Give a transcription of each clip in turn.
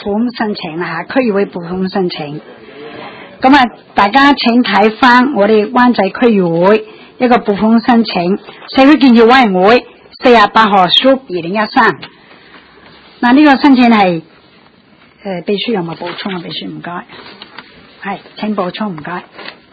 款申請啦嚇，區議會撥款申請。咁啊，大家請睇翻我哋灣仔區議會一個撥款申請，社區建設委員會48號 2013。嗱，呢個申請係秘書有冇補充啊？秘書唔該，係請補充唔該。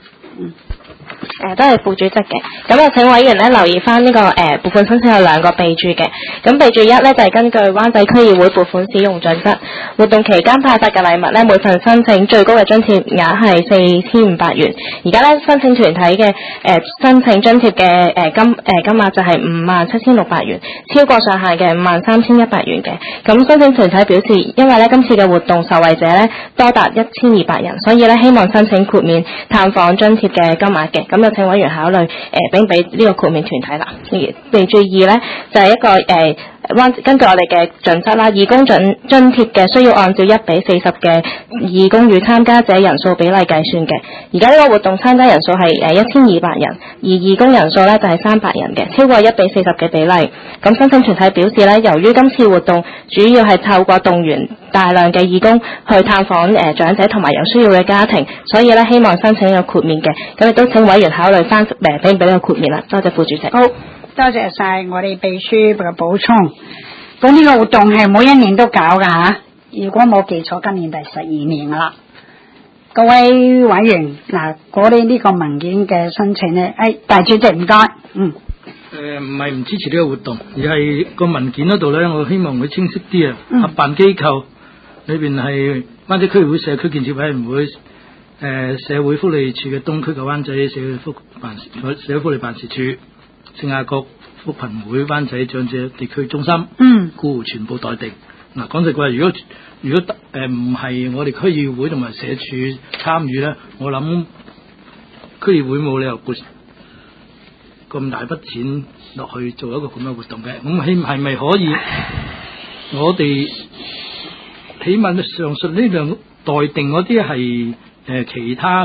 都係副主席嘅，咁啊請委員咧留意翻呢個撥款申請有2個備註嘅，咁備註1咧就係根據灣仔區議會撥款使用準則，活動期間派發嘅禮物咧每份申請最高嘅津貼額係4500元，而家咧申請團體嘅申請津貼嘅金額就係57600元，超過上限嘅53100元嘅，咁申請團體表示，因為咧今次嘅活動受惠者咧多達1200人，所以咧希望申請豁免探訪津貼嘅金額嘅，咁就請委員考慮俾呢個豁免團體啦。備註2咧就係一個根據我哋嘅準則啦，義工津貼嘅需要按照1:40嘅義工與參加者人數比例計算嘅。而家呢個活動參加人數係1200人，而義工人數咧就係300人嘅，超過1:40嘅比例。咁申請團體表示咧，由於今次活動主要係透過動員大量嘅義工去探訪長者同埋有需要嘅家庭，所以咧希望申請有豁免嘅。咁亦都請委員考慮翻俾唔俾呢個豁免啦。多謝副主席。 好，多謝晒我哋秘書嘅補充。咁呢個活動係每一年都搞噶吓，如果冇記錯，今年第12年啦。各位委員，嗱，我哋呢個文件嘅申請咧，大主席唔該， 唔係唔支持呢個活動，而係個文件嗰度咧，我希望佢清晰啲啊。合辦機構裏邊係灣仔區議會社區建設委員會、社會福利處嘅東區嘅灣仔社會福利辦事處、聖雅各福貧會灣仔長者地區中心，故全部待定。嗱，講實話，如果唔係我哋區議會同埋社署參與咧，我諗區議會冇理由撥咁大筆錢落去做一個咁嘅活動嘅。咁係咪可以我哋起碼上述呢兩待定嗰啲係其他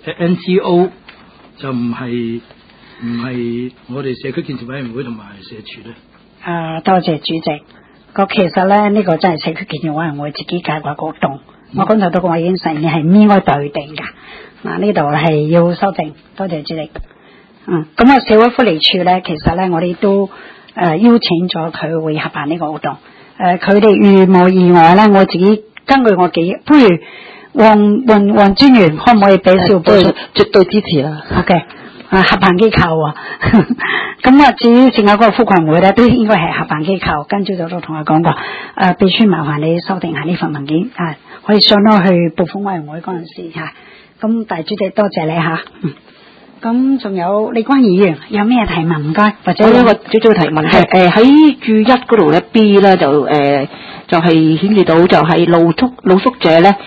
NGO 就唔係我哋社區建設委員會同埋社署咧？ 多謝主席。其實咧呢個真係社區建設委員會自己計劃活動，我剛才都講已經實現係唔應該對定㗎。嗱，呢度係要修正，多謝主席。咁啊社會福利處咧，其實咧我哋都邀請咗佢會合辦呢個活動。佢哋如無意外咧，我自己根據我記憶，不如黃專員可唔可以俾少補充？ 絕對支持啦。 OK。合辦機構啊，咁啊，至於聖雅各福群會咧，都應該係合辦機構。今朝早都同佢講過，秘書麻煩你修訂下呢份文件，可以上到去撥款委員會嗰陣時吓。咁大主席多謝你吓。咁仲有李關議員有咩提問唔該？或者我有個少少提問係喺注1嗰度咧 B 咧就係顯示到就係露宿者咧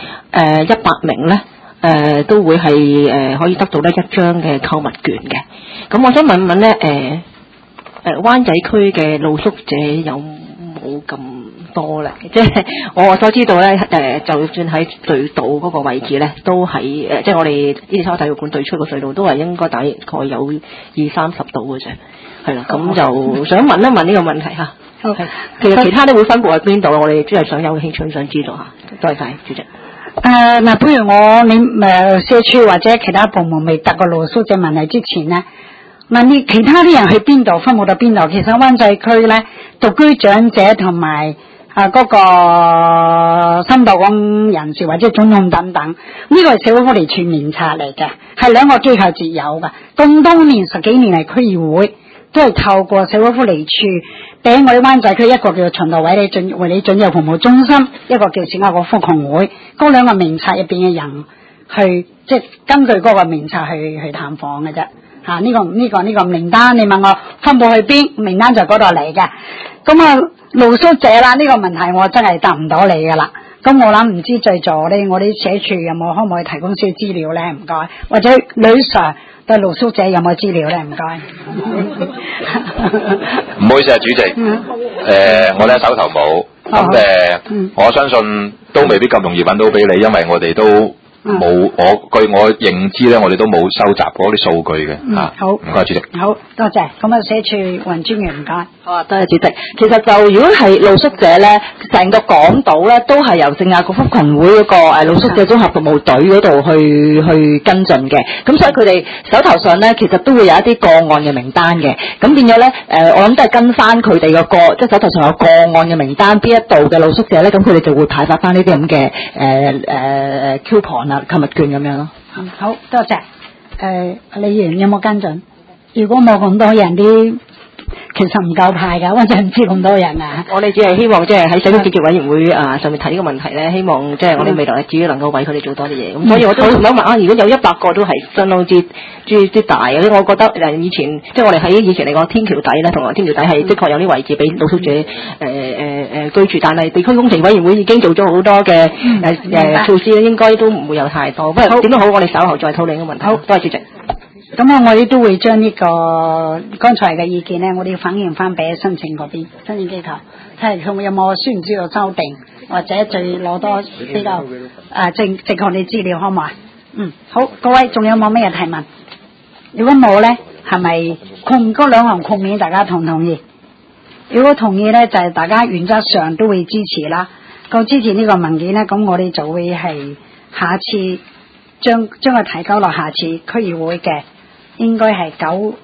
100名咧。都會係可以得到呢1張嘅購物券嘅。咁我想問問咧，灣仔區嘅露宿者有冇咁多咧？即係我所知道咧，就算喺隧道嗰個位置咧，都係即係我哋呢啲體育館對出個隧道都係應該大概有20-30度嘅啫。係啦，咁就想問一問呢個問題嚇。其實其他都會分佈喺邊度？我哋真係想有興趣想知道嚇。多謝晒主席。 嗱，比如社署或者其他部門未答過露宿者問題之前咧，問你其他啲人去邊度，分佈到邊度？其實灣仔區咧，獨居長者同埋嗰個深度工人士或者總統等等，呢個係社會福利處名冊嚟嘅，係兩個機構自有嘅。咁多年10幾年嚟區議會都係透過社會福利處俾我哋灣仔區一個叫循道衛理長者服務中心，一個叫聖雅各福群會，嗰兩個名冊入邊嘅人去即係根據嗰個名冊去探訪嘅啫。呢個名單你問我分佈去邊，名單就嗰度嚟嘅。咁露宿者啦，呢個問題我真係答唔到你噶啦。咁我諗唔知在座咧，我哋社署可唔可以提供少少資料咧？唔該，或者女 Sir 對露宿者有冇資料咧？唔該。 唔好意思啊，主席。我咧手頭冇。咁我相信都未必咁容易揾到俾你，因為我哋都冇，據我認知咧，我哋都冇收集嗰啲數據嘅。 好， 唔該主席。 好多謝。咁啊，社署雲專員唔該。 好啊，多謝主席。其實就如果係露宿者咧，成個港島咧都係由聖雅各福群會嗰個露宿者綜合服務隊嗰度去跟進嘅。咁所以佢哋手頭上咧，其實都會有一啲個案嘅名單嘅。咁變咗咧，我諗都係跟翻佢哋個即係手頭上有個案嘅名單，邊一度嘅露宿者咧，咁佢哋就會派發翻呢啲咁嘅coupon 啊、購物券咁樣咯。 好多謝。李議員有冇跟進？如果冇咁多人啲。其實唔夠派㗎，溫仔唔知咁多人啊！ 我哋只係希望即係喺社區建設委員會上面提呢個問題咧，希望即係我哋未來日子能夠為佢哋做多啲嘢。咁所以我都想問啊，如果有100個都係相當之大嘅，我覺得以前即係我哋喺以前嚟講天橋底咧，同埋天橋底係的確有啲位置俾露宿者居住，但係地區工程委員會已經做咗好多嘅措施咧，應該都唔會有太多。不過點都好，我哋稍後再討論呢個問題。好，多謝主席。 咁我哋都會將呢個剛才嘅意見咧，我哋要反映翻俾申請嗰邊申請機構，睇下佢有冇需唔需要修訂，或者再攞多比較正確嘅資料，好唔好啊？好，各位仲有冇咩提問？如果冇咧，係咪嗰兩項豁免大家同唔同意？如果同意咧，就係大家原則上都會支持啦。夠支持呢個文件咧，咁我哋就會係下次將佢提交落下次區議會嘅。應該係10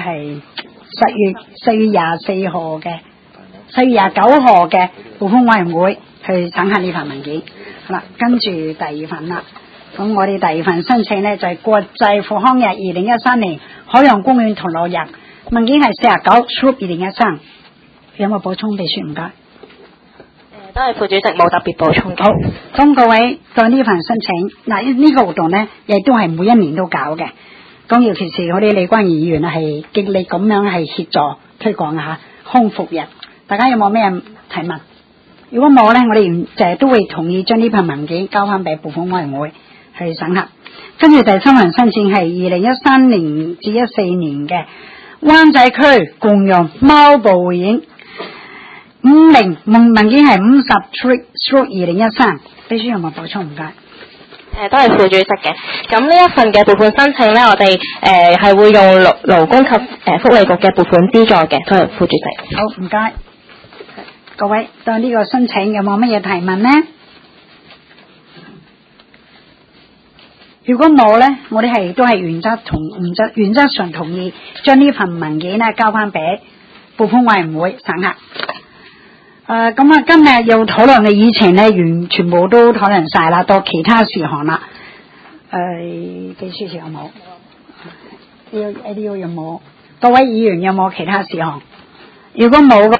月24號嘅4月29號嘅撥款委員會去審核呢份文件。好啦，跟住第二份啦。咁我哋第二份申請呢，就係國際復康日2013年海洋公園同樂日，文件係49/2013。有冇補充？秘書唔該。 都係副主席冇特別補充嘅。 好，咁各位對呢份申請呢個活動呢，亦都係每一年都搞嘅。咁尤其是我哋李關議員係極力咁樣係協助推廣下康復日，大家有冇咩提問？如果冇咧，我哋就都會同意將呢份文件交翻俾撥款委員會去審核。跟住第三份申請係2013年至14年嘅灣仔區共用貓步回影50文件係50/2013。秘書有冇補充？唔該。 都係副主席嘅。咁呢一份嘅撥款申請咧，我哋係會用勞工及福利局嘅撥款資助嘅。都係副主席。 好，唔該。各位對呢個申請有冇乜嘢提問呢？如果冇咧，我哋都係原則上同意將呢份文件咧交翻俾撥款委員會審核。今日要討論嘅議程咧，全部都討論晒啦，到其他事項啦。秘書處有冇？呢啲有冇？各位議員有冇其他事項？如果冇